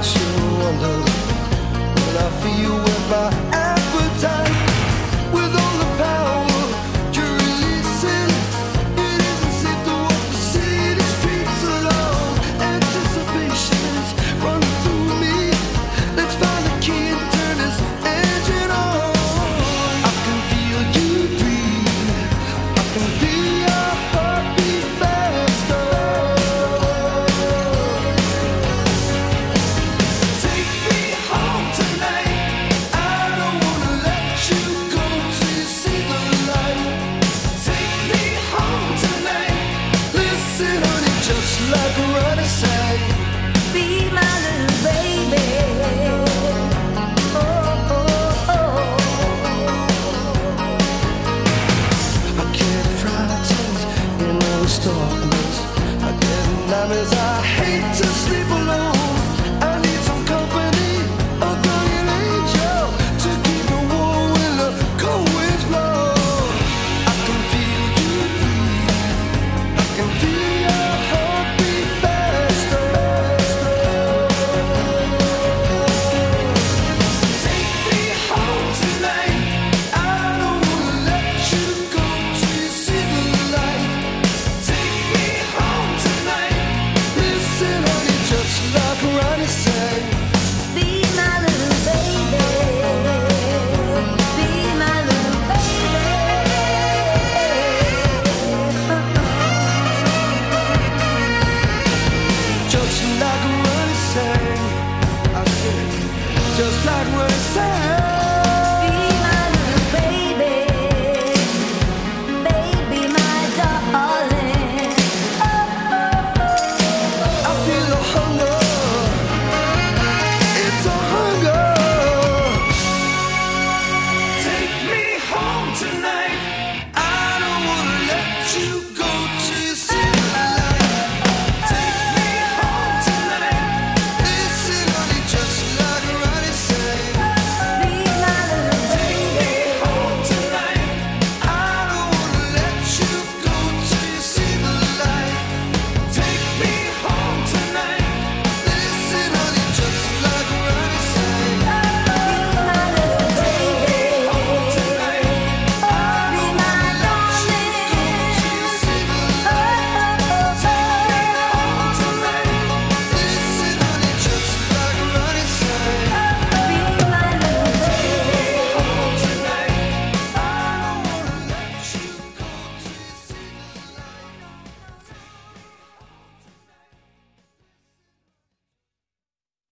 shouldn't wonder when I feel with my appetite, with all the power you're releasing. It isn't safe to walk the city streets alone. Anticipation's running through me. Let's find the key and turn this engine on. I can feel you breathe. I can feel your heartbeat faster. Take me home tonight. I don't wanna let you go till you see the light. Take me home tonight. Listen, honey, just like Ronnie sang. Be my little baby. Oh, oh, oh. I can't fry tongues in those darkness. I get nightmares. I hate to sleep alone. I need some company, a guardian angel to keep me warm when the cold winds blow. I can feel you breathe. I can feel your heartbeat faster. Take me home tonight. I don't wanna let you go till you see the light. Take me home tonight. Listen, honey, just like Ronnie sang. Be my little baby. Be my little baby. Just like Ronnie sang. I said, just like Ronnie sang.